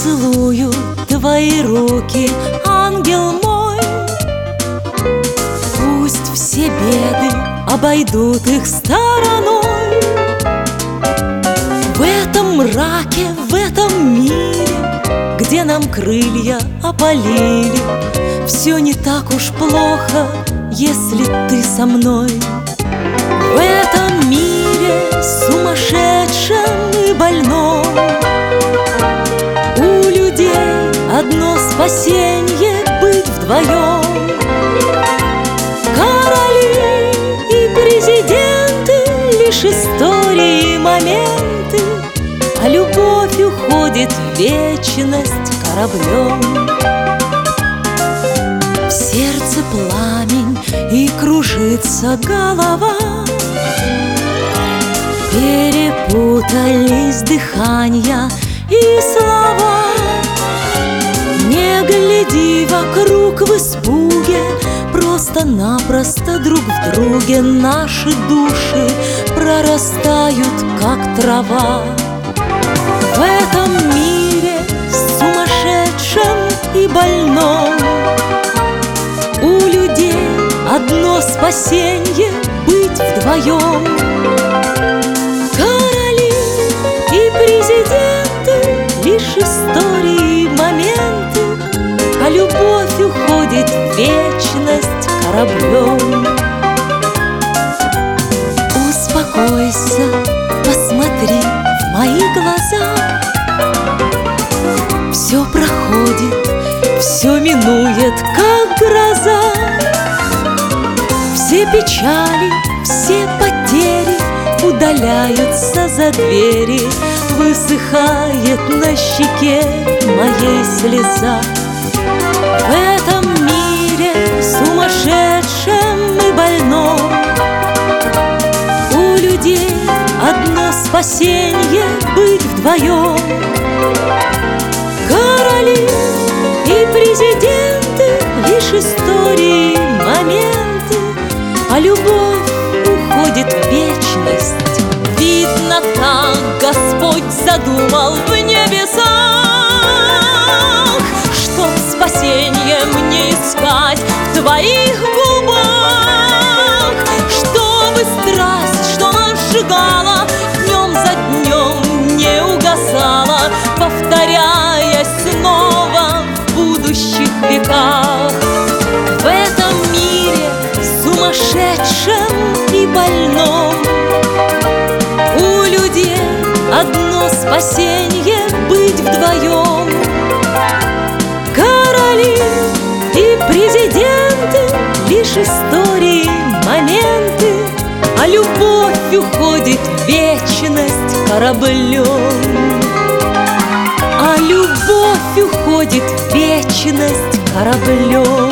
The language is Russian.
целую твои руки, ангел мой. Пусть все беды обойдут их стороной. В этом мраке, в этом мире, где нам крылья опалили, все не так уж плохо, если ты со мной. В этом мире сумасшедшем и больном у людей одно спасенье — быть вдвоем. Короли и президенты — лишь истории и моменты, а любовь уходит в вечность кораблем. В сердце пламень и кружится голова, перепутались дыхания и слова. Не гляди вокруг в испуге, просто-напросто друг в друге наши души прорастают, как трава. В этом мире сумасшедшем и больном у людей одно спасенье — быть вдвоем. Короли и президенты — лишь истории и моменты, а любовь уходит в вечность кораблем. Успокойся, посмотри в мои глаза. Все проходит, все минует, как гроза. Все печали, все потери удаляются за двери. Высыхает на щеке моей слеза. В этом мире сумасшедшем и больном у людей одно спасенье — быть вдвоем. Короли и президенты — лишь истории, моменты, а любовь уходит в вечность. Видно, так Господь задумал в небесах, чтоб спасенье мне искать в твоих губах, чтобы страсть, что нас сжигала, днем за днем не угасала, повторяясь снова в будущих веках. В этом мире сумасшедшем и больном у людей одно спасенье — быть вдвоем. Короли и президенты — лишь истории, моменты, а любовь уходит в вечность кораблем. А любовь уходит в вечность кораблем.